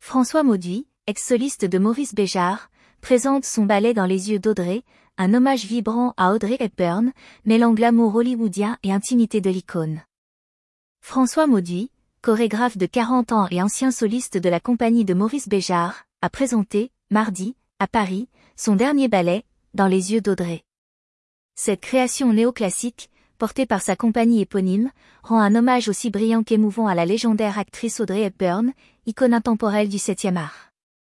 François Mauduit, ex-soliste de Maurice Béjart, présente son ballet Dans les yeux d'Audrey, un hommage vibrant à Audrey Hepburn, mêlant glamour hollywoodien et intimité de l'icône. François Mauduit, chorégraphe de 40 ans et ancien soliste de la compagnie de Maurice Béjart, a présenté, mardi, à Paris, son dernier ballet, Dans les yeux d'Audrey. Cette création néoclassique, portée par sa compagnie éponyme, rend un hommage aussi brillant qu'émouvant à la légendaire actrice Audrey Hepburn, icône intemporelle du 7e art.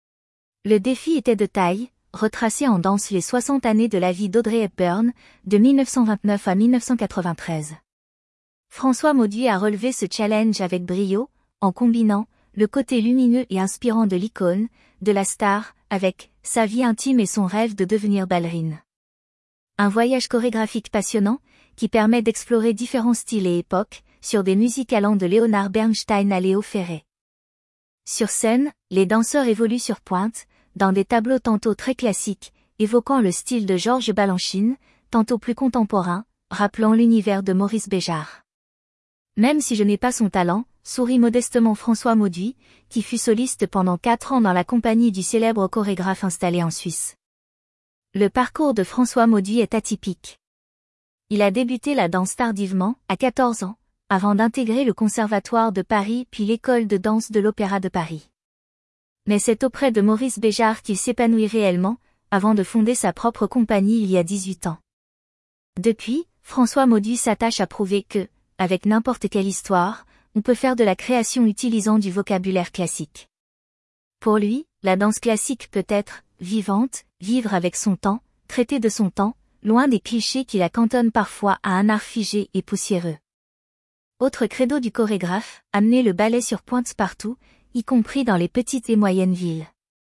Le défi était de taille, retracer en danse les 60 années de la vie d'Audrey Hepburn, de 1929 à 1993. François Mauduit a relevé ce challenge avec brio, en combinant le côté lumineux et inspirant de l'icône, de la star, avec sa vie intime et son rêve de devenir ballerine. Un voyage chorégraphique passionnant, qui permet d'explorer différents styles et époques, sur des musiques allant de Leonard Bernstein à Léo Ferré. Sur scène, les danseurs évoluent sur pointe, dans des tableaux tantôt très classiques, évoquant le style de Georges Balanchine, tantôt plus contemporain, rappelant l'univers de Maurice Béjart. Même si je n'ai pas son talent, sourit modestement François Mauduit, qui fut soliste pendant 4 ans dans la compagnie du célèbre chorégraphe installé en Suisse. Le parcours de François Mauduit est atypique. Il a débuté la danse tardivement, à 14 ans, avant d'intégrer le Conservatoire de Paris puis l'École de danse de l'Opéra de Paris. Mais c'est auprès de Maurice Béjart qu'il s'épanouit réellement, avant de fonder sa propre compagnie il y a 18 ans. Depuis, François Mauduit s'attache à prouver que, avec n'importe quelle histoire, on peut faire de la création utilisant du vocabulaire classique. Pour lui, la danse classique peut être vivante, vivre avec son temps, traiter de son temps, loin des clichés qui la cantonnent parfois à un art figé et poussiéreux. Autre credo du chorégraphe, amener le ballet sur pointe partout, y compris dans les petites et moyennes villes.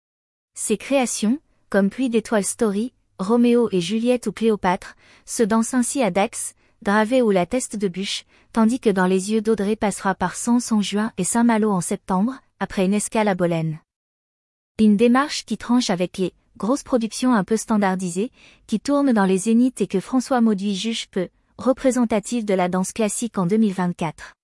Ses créations, comme Pluie d'étoiles Story, Roméo et Juliette ou Cléopâtre, se dansent ainsi à Dax, Dravet ou la Teste de Bûche, tandis que Dans les yeux d'Audrey passera par Sens en juin et Saint-Malo en septembre, après une escale à Bolène. Une démarche qui tranche avec les grosses productions un peu standardisées, qui tournent dans les zéniths et que François Mauduit juge peu représentative de la danse classique en 2024.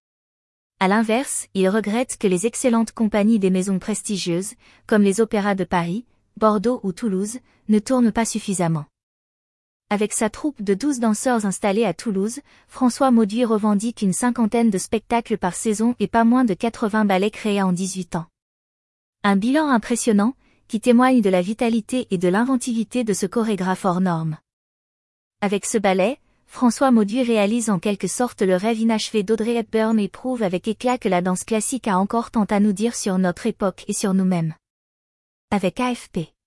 À l'inverse, il regrette que les excellentes compagnies des maisons prestigieuses, comme les opéras de Paris, Bordeaux ou Toulouse, ne tournent pas suffisamment. Avec sa troupe de 12 danseurs installés à Toulouse, François Mauduit revendique une 50aine de spectacles par saison et pas moins de 80 ballets créés en 18 ans. Un bilan impressionnant, qui témoigne de la vitalité et de l'inventivité de ce chorégraphe hors norme. Avec ce ballet, François Mauduit réalise en quelque sorte le rêve inachevé d'Audrey Hepburn et prouve avec éclat que la danse classique a encore tant à nous dire sur notre époque et sur nous-mêmes. Avec AFP.